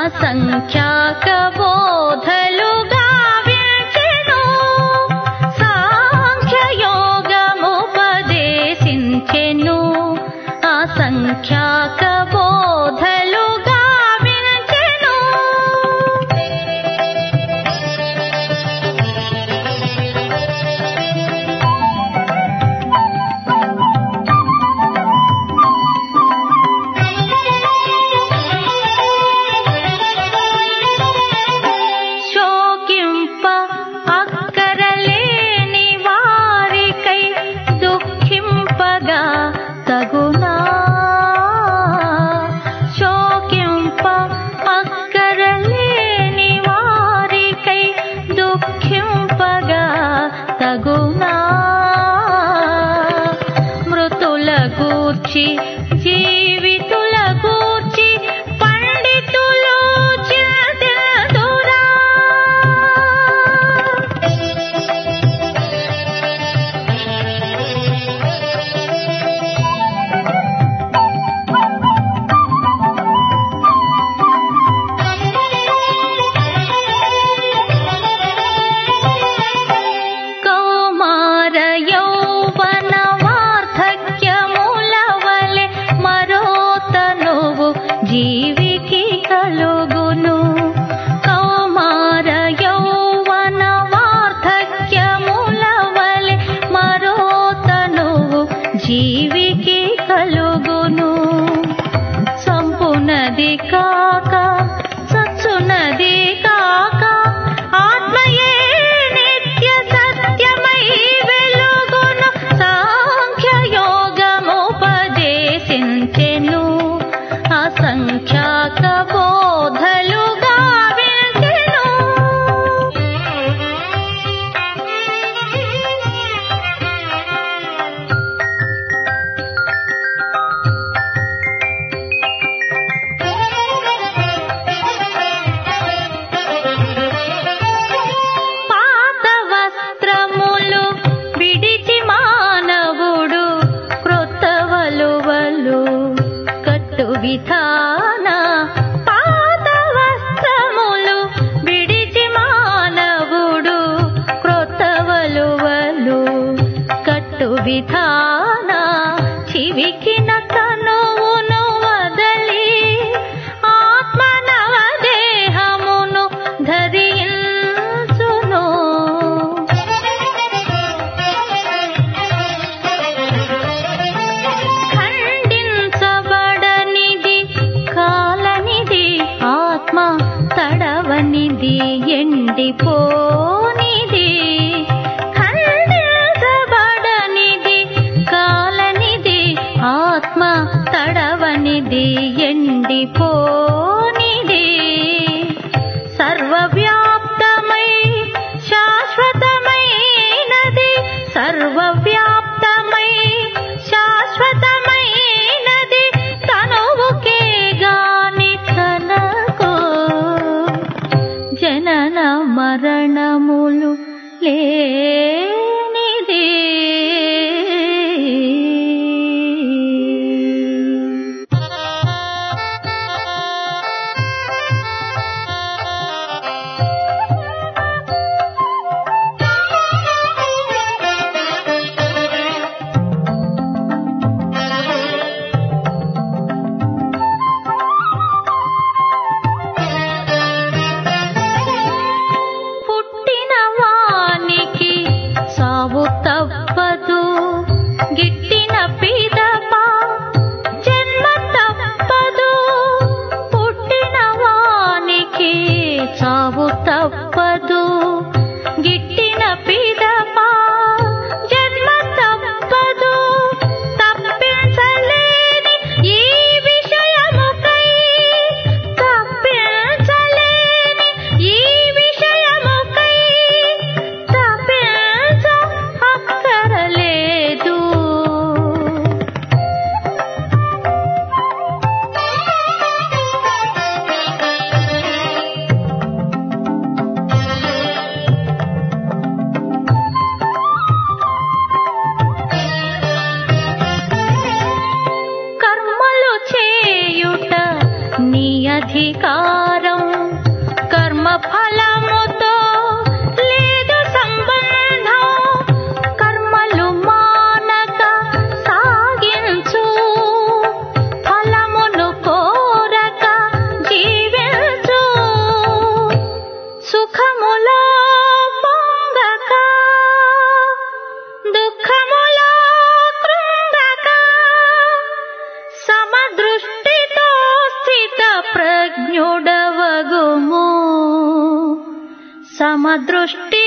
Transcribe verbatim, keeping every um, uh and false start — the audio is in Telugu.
అసంఖ్యాక బోధలుగా వించెను, సాంఖ్యయోగముపదేశించెను. అసంఖ్యాక బోధలుగా వించెను. శోకింప అక్కరలేని వారికై దుఃఖింపగా తగునా. శోకింప అక్కరలేని వారికై దుఃఖింపగా తగునా. మృతుల గూర్చి జీవితుల గూర్చి పండితులు చింతింతురా. కౌమార యౌవన వార్ధక్యముల వలె మరో తనువు జీవికి కలుగును. కౌమార యౌవన వార్ధక్యముల వలె మరో తనువు జీవికి కలుగును. సంపునది కాక సచ్చునది కాక ఆత్మయే నిత్య సత్యమై వెలుగును. సాంఖ్యయోగముపదేశించెను, అసంఖ్యాక బోధలుగా వించెను. పాత వస్త్రములు విడిచి మానవుడు క్రొత్త వలువలు కట్టు విధాన. పాత వస్త్రములు విడిచి మానవుడు క్రొత్త వలువలు కట్టు విధాన. చివికిన తనువును వదలి ఆత్మనవ దేహమును ధరించును. ఖండించబడనిది కాలనిది ఆత్మ తడవనిది ఎండిపోనిది. ఖండించబడనిది కాలనిది ఆత్మ తడవనిది ఎండిపోనిది. సర్వవ్యాప్తమై శాశ్వతమైనది, సర్వవ్యాప్తమై శాశ్వతమైనది తనువుకే గాని తనకు జనన మరణములు లేనిది. ధన్యుడవగుము సమదృష్టి